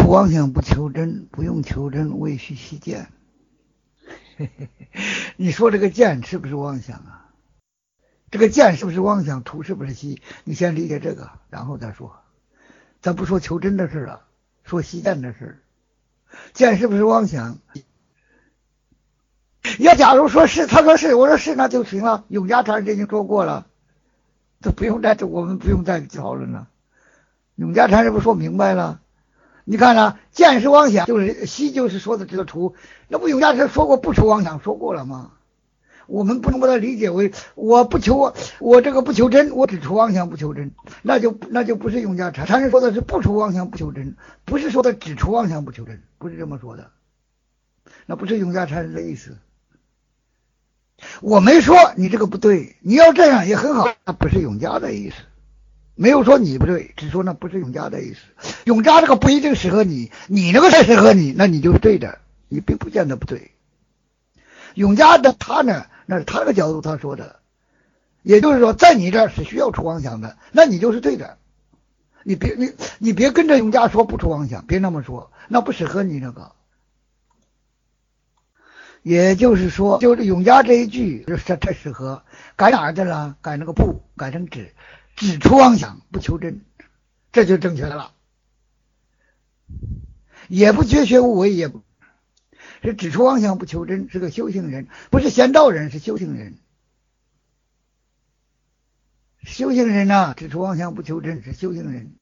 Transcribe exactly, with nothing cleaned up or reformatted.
除妄想不求真，不用求真，未须息见。你说这个见是不是妄想啊？这个见是不是妄想？除是不是息？你先理解这个，然后再说。咱不说求真的事了，说息见的事。见是不是妄想？要假如说是，他说是，我说是，那就行了。永嘉禅师已经说过了，这不用再，我们不用再讨论了。永嘉禅师不说明白了？你看啊，见是妄想，就是息就是说的这个除，那不永嘉禅师说过不除妄想，说过了吗？我们不能把它理解为我不求我这个不求真，我只除妄想不求真，那就那就不是永嘉禅禅师说的是不除妄想不求真，不是说的只除妄想不求真，不是这么说的，那不是永嘉禅师的意思。我没说你这个不对，你要这样也很好，那不是永嘉的意思，没有说你不对，只说那不是永嘉的意思。永嘉这个不一定适合你，你那个才适合你，那你就是对的，你并不见得不对。永嘉的他呢，那是他那个角度他说的，也就是说在你这儿是需要除妄想的，那你就是对的。你别你你别跟着永嘉说不除妄想，别那么说，那不适合你那个。也就是说，就是永嘉这一句这太适合，改哪儿去了？改那个不，改成只，只除妄想不求真，这就正确的了。也不绝学无为，也不是只除妄想不求真，是个修行人，不是仙道人，是修行人。修行人啊，只除妄想不求真，是修行人。